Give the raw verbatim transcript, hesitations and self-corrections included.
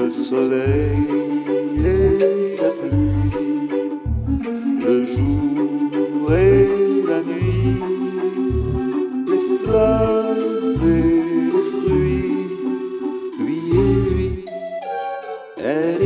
le soleil et la pluie, le jour et la nuit, les fleurs et les fruits, lui et lui, elle